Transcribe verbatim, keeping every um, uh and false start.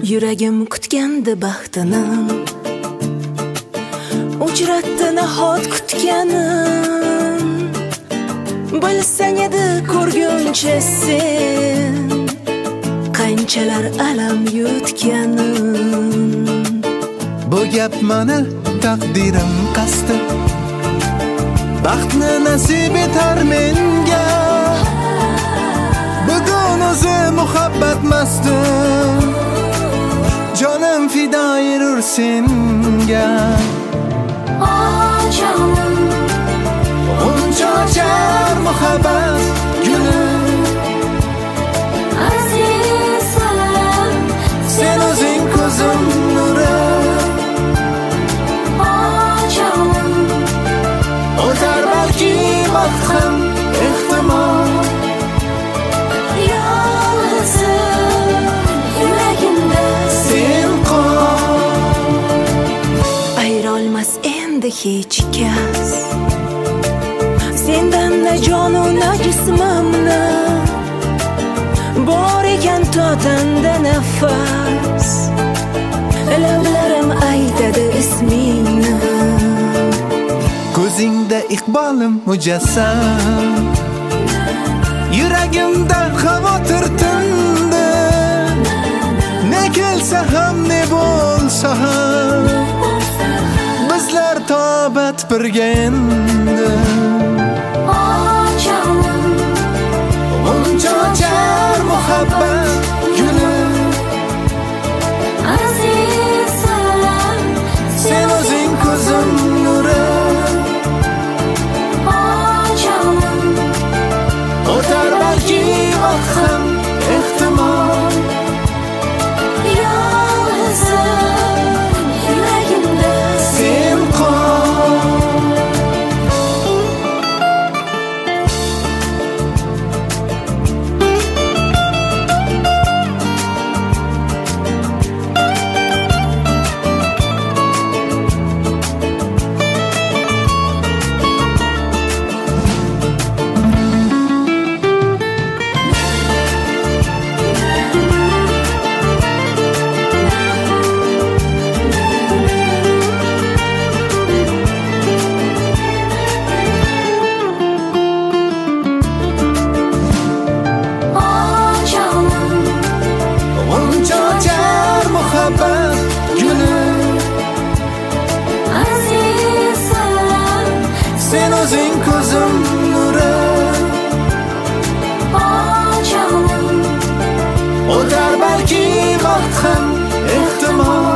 Yuragim kutgandi baxtini, uchratdi nahot kutganim. Bilsang edi ko'rguncha sen qanchalar alam yutganim. Bu gap mana taqdirim qasdi, baxtni nasib etar menga. Bugun o'zi muhabbat mastum, jonim fidoyir senga. Oh jonim, uncha ochar muhabbat guli. Azizim, sen o'zing ko'zim nuri. Oh jonim, o'tar balki vaqt ham ehtimol. Yolg'izim yuragimda sen qol. Ayirolmas endi hech kas sendan na jonu na jismimni. Bor ekan totanda nafas, lablarim aytadi ismingni. Ko'zingda iqbolim mujassam, yuragimda xavotir tindi. Ne kelsa ham ne bo'lsa ham bizlar tobat birga endi. Oh jonim, uncha ochar muhabbat guli. azizim, sen o'zing ko'zim nuri. oh jonim, o'tar balki vaqt ham ehtimol. yolg'izim yuragimda sen qol. Sen o'zing ko'zim nuri. oh jonim, o'tar balki vaqt ham ehtimol.